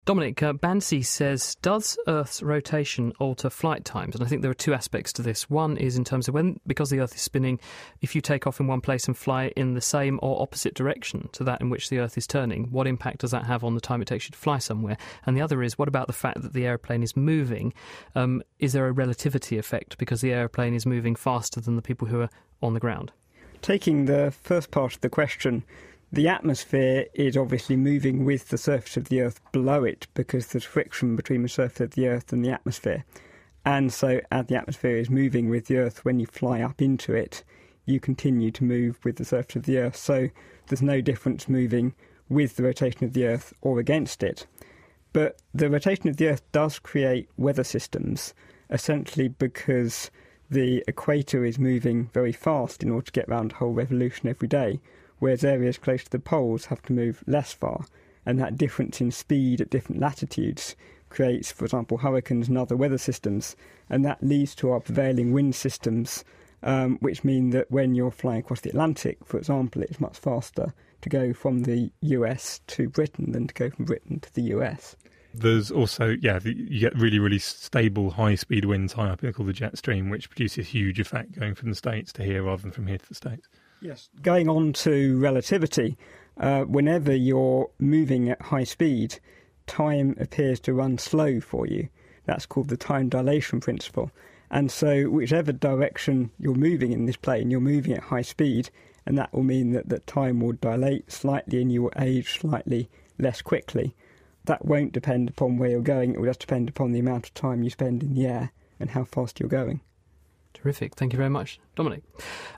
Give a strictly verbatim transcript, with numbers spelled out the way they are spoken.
Dominic, uh, Bansi says, does Earth's rotation alter flight times? And I think there are two aspects to this. One is in terms of when, because the Earth is spinning, if you take off in one place and fly in the same or opposite direction to that in which the Earth is turning, what impact does that have on the time it takes you to fly somewhere? And the other is, what about the fact that the aeroplane is moving? Um, is there a relativity effect because the aeroplane is moving faster than the people who are on the ground? Taking the first part of the question, the atmosphere is obviously moving with the surface of the Earth below it because there's friction between the surface of the Earth and the atmosphere. And so as the atmosphere is moving with the Earth, when you fly up into it, you continue to move with the surface of the Earth. So there's no difference moving with the rotation of the Earth or against it. But the rotation of the Earth does create weather systems, essentially because the equator is moving very fast in order to get around a whole revolution every day, whereas areas close to the poles have to move less far. And that difference in speed at different latitudes creates, for example, hurricanes and other weather systems, and that leads to our prevailing wind systems, um, which mean that when you're flying across the Atlantic, for example, it's much faster to go from the U S to Britain than to go from Britain to the U S. There's also, yeah, you get really, really stable high-speed winds high up, called the jet stream, which produces huge effect going from the States to here rather than from here to the States. Yes. Going on to relativity, uh, whenever you're moving at high speed, time appears to run slow for you. That's called the time dilation principle. And so whichever direction you're moving in this plane, you're moving at high speed, and that will mean that, that time will dilate slightly and you will age slightly less quickly. That won't depend upon where you're going, it will just depend upon the amount of time you spend in the air and how fast you're going. Terrific. Thank you very much, Dominic.